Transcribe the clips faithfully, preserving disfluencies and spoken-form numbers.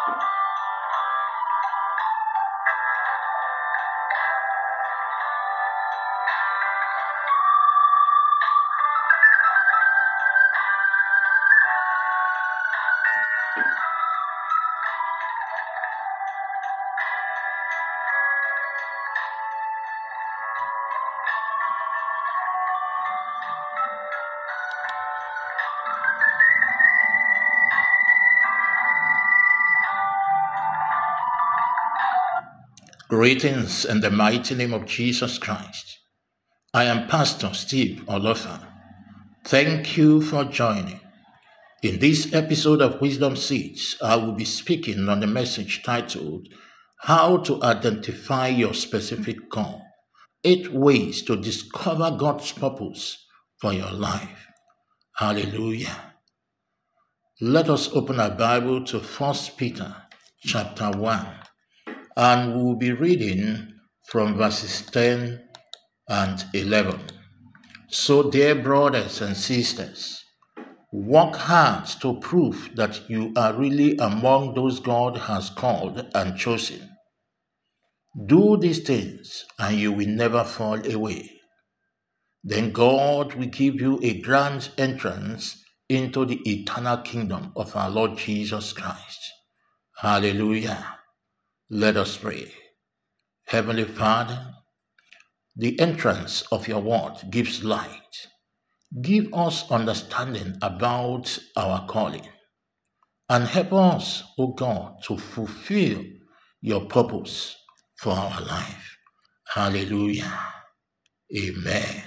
Greetings in the mighty name of Jesus Christ. I am Pastor Steve Olofa. Thank you for joining. In this episode of Wisdom Seeds, I will be speaking on the message titled, How to Identify Your Specific Call. Eight Ways to Discover God's Purpose for Your Life. Hallelujah. Let us open our Bible to First Peter chapter one. And we'll be reading from verses ten and eleven. So, dear brothers and sisters, work hard to prove that you are really among those God has called and chosen. Do these things, and you will never fall away. Then God will give you a grand entrance into the eternal kingdom of our Lord Jesus Christ. Hallelujah. Let us pray. Heavenly Father, the entrance of your word gives light. Give us understanding about our calling and help us, O God, to fulfill your purpose for our life. Hallelujah. Amen.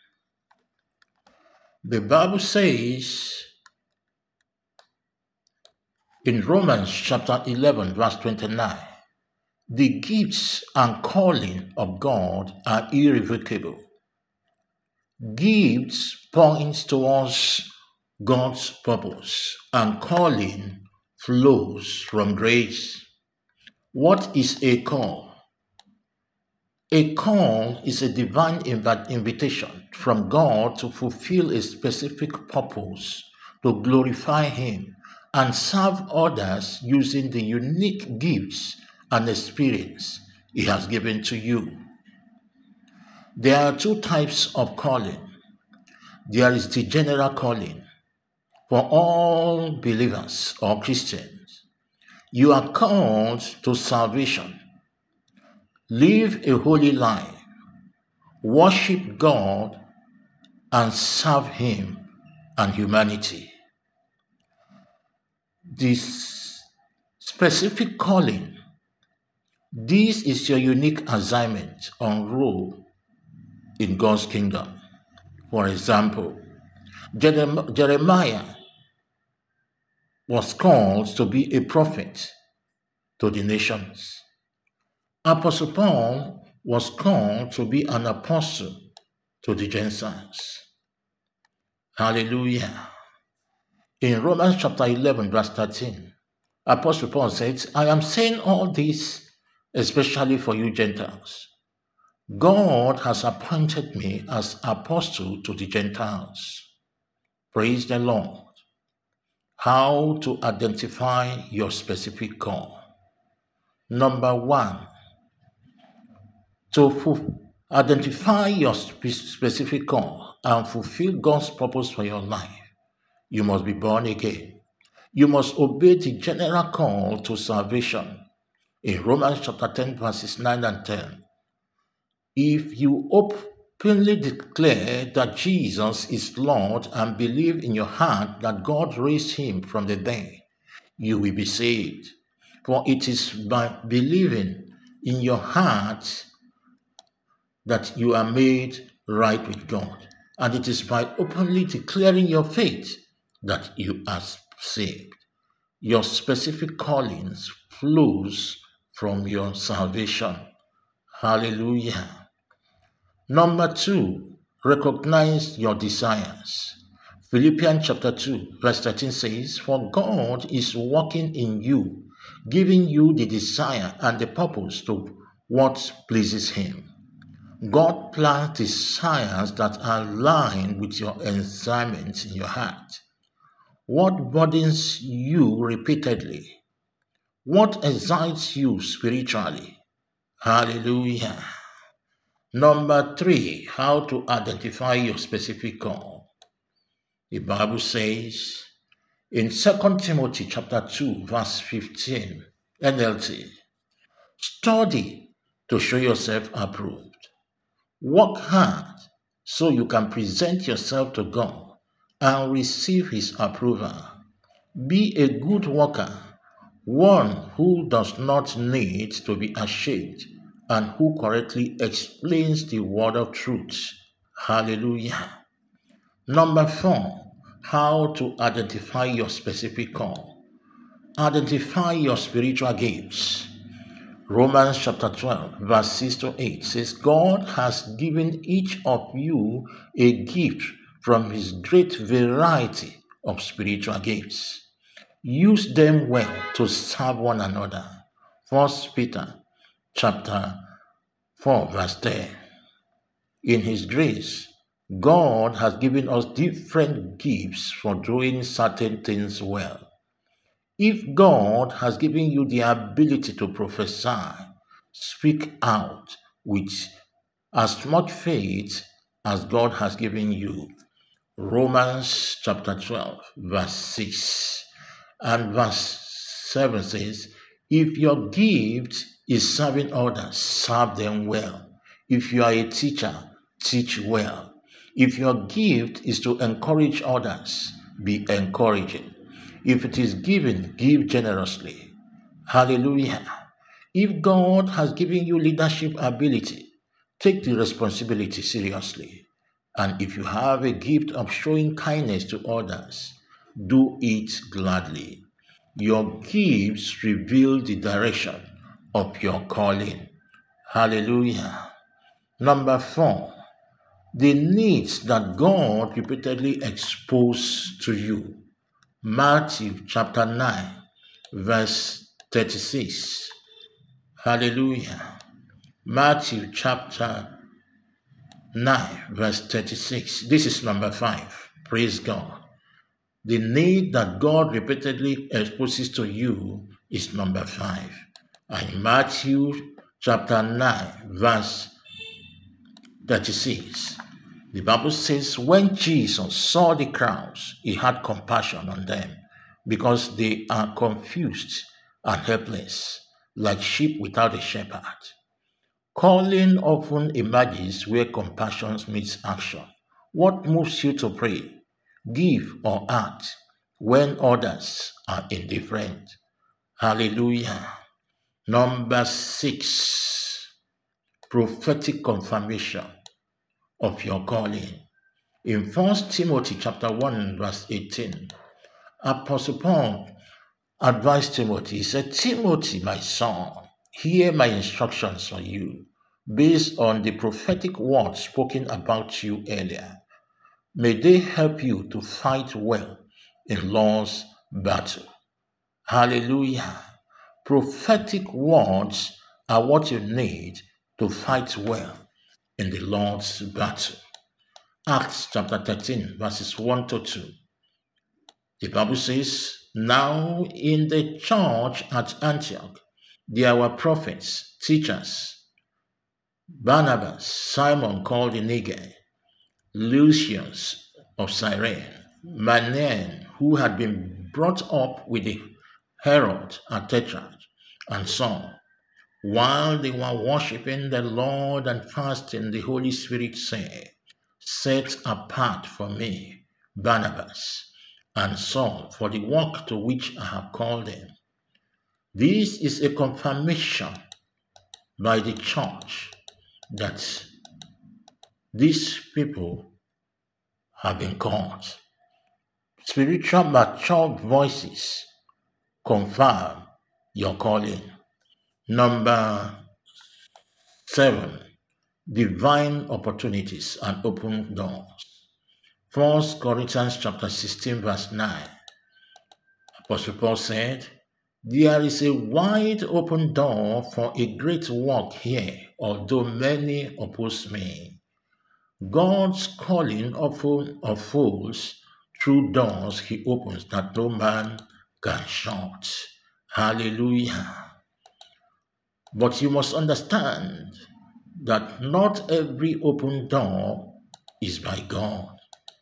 The Bible says in Romans chapter eleven, verse twenty-nine, the gifts and calling of God are irrevocable. Gifts points towards God's purpose, and calling flows from grace. What is a call? A call is a divine inv- invitation from God to fulfill a specific purpose, to glorify Him, and serve others using the unique gifts and experience He has given to you. There are two types of calling. There is the general calling for all believers or Christians. You are called to salvation. Live a holy life. Worship God and serve Him and humanity. This specific calling, this is your unique assignment or role in God's kingdom. For example, Jeremiah was called to be a prophet to the nations. Apostle Paul was called to be an apostle to the Gentiles. Hallelujah. In Romans chapter eleven, verse thirteen, Apostle Paul says, I am saying all this especially for you Gentiles. God has appointed me as apostle to the Gentiles. Praise the Lord. How to identify your specific call. Number one, to fu- identify your spe- specific call and fulfill God's purpose for your life, you must be born again. You must obey the general call to salvation in Romans chapter ten, verses nine and ten. If you openly declare that Jesus is Lord and believe in your heart that God raised him from the dead, you will be saved. For it is by believing in your heart that you are made right with God. And it is by openly declaring your faith that you are saved. Your specific callings flows from your salvation. Hallelujah. Number two, recognize your desires. Philippians chapter two, verse thirteen says, For God is working in you, giving you the desire and the purpose to what pleases Him. God plants desires that are aligned with your assignments in your heart. What burdens you repeatedly? What excites you spiritually? Hallelujah. Number three, how to identify your specific call. The Bible says in Second Timothy chapter two, verse fifteen, N L T, study to show yourself approved. Work hard so you can present yourself to God and receive His approval. Be a good worker, one who does not need to be ashamed and who correctly explains the word of truth. Hallelujah. Number four, how to identify your specific call. Identify your spiritual gifts. Romans chapter twelve, verse six to eight says, God has given each of you a gift from His great variety of spiritual gifts. Use them well to serve one another. First Peter chapter four, verse ten. In His grace, God has given us different gifts for doing certain things well. If God has given you the ability to prophesy, speak out with as much faith as God has given you. Romans chapter twelve, verse six and verse seven says, if your gift is serving others, serve them well. If you are a teacher, teach well. If your gift is to encourage others, be encouraging. If it is giving, give generously. Hallelujah. If God has given you leadership ability, take the responsibility seriously. And if you have a gift of showing kindness to others, do it gladly. Your gifts reveal the direction of your calling. Hallelujah. Number four, the needs that God repeatedly exposed to you. Matthew chapter nine, verse thirty-six. Hallelujah. Matthew chapter nine, verse thirty-six. This is number five. Praise God. The need that God repeatedly exposes to you is number five. And Matthew chapter nine, verse thirty-six. The Bible says, when Jesus saw the crowds, He had compassion on them because they are confused and helpless, like sheep without a shepherd. Calling often emerges where compassion meets action. What moves you to pray, give, or act when others are indifferent? Hallelujah. Number six, prophetic confirmation of your calling. In First Timothy chapter one, verse eighteen, Apostle Paul advised Timothy. He said, Timothy, my son, hear my instructions for you based on the prophetic words spoken about you earlier. May they help you to fight well in Lord's battle. Hallelujah. Prophetic words are what you need to fight well in the Lord's battle. Acts chapter thirteen, verses one to two. The Bible says, now in the church at Antioch, there were prophets, teachers, Barnabas, Simon called the Niger, Lucius of Cyrene, Manaen, who had been brought up with the Herod and Tetrarch, and Saul. While they were worshiping the Lord and fasting, the Holy Spirit said, set apart for me Barnabas and Saul for the work to which I have called them. This is a confirmation by the church that these people have been called. Spiritual mature voices confirm your calling. Number seven, divine opportunities and open doors. First Corinthians chapter sixteen, verse nine. Apostle Paul said, there is a wide open door for a great work here, although many oppose me. God's calling often unfolds through doors He opens that no man can shut. Hallelujah. But you must understand that not every open door is by God.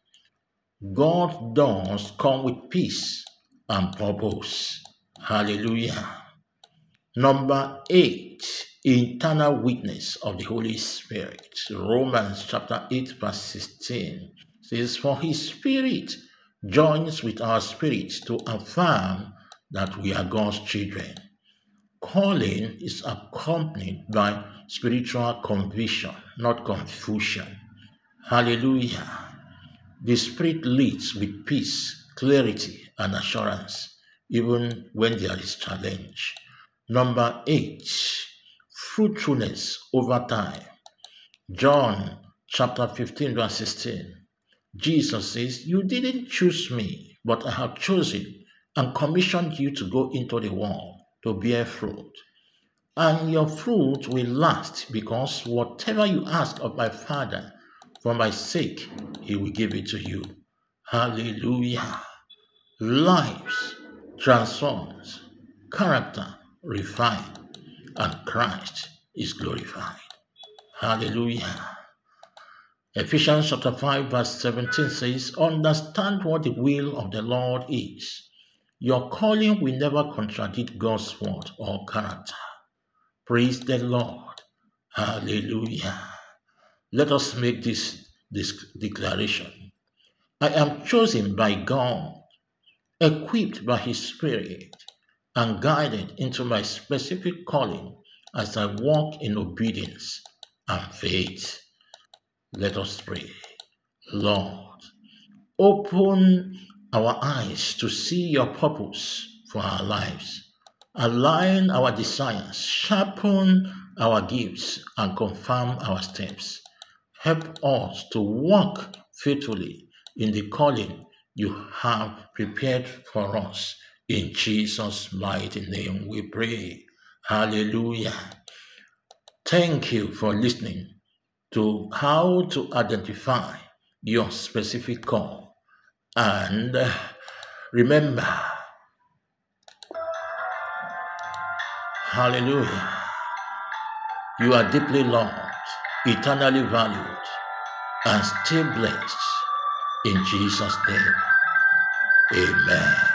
God's doors come with peace and purpose. Hallelujah. Number eight, internal witness of the Holy Spirit. Romans chapter eight, verse sixteen says, "For his spirit joins with our spirit to affirm that we are God's children." Calling is accompanied by spiritual conviction, not confusion. Hallelujah. The Spirit leads with peace, clarity, and assurance, even when there is challenge. Number eight, fruitfulness over time. John chapter fifteen, verse sixteen. Jesus says, "You didn't choose me, but I have chosen and commissioned you to go into the world to bear fruit. And your fruit will last, because whatever you ask of my Father for my sake, he will give it to you." Hallelujah. Lives transformed, character refined, and Christ is glorified. Hallelujah. Ephesians chapter five, verse seventeen says, "Understand what the will of the Lord is. Your calling will never contradict God's word or character." Praise the Lord. Hallelujah. Let us make this, this declaration. I am chosen by God, equipped by his Spirit, and guided into my specific calling as I walk in obedience and faith. Let us pray. Lord, open our eyes to see your purpose for our lives. Align our desires, sharpen our gifts, and confirm our steps. Help us to walk faithfully in the calling you have prepared for us. In Jesus' mighty name we pray. Hallelujah. Thank you for listening to how to identify your specific call. And remember, hallelujah, you are deeply loved, eternally valued, and still blessed. In Jesus' name, amen.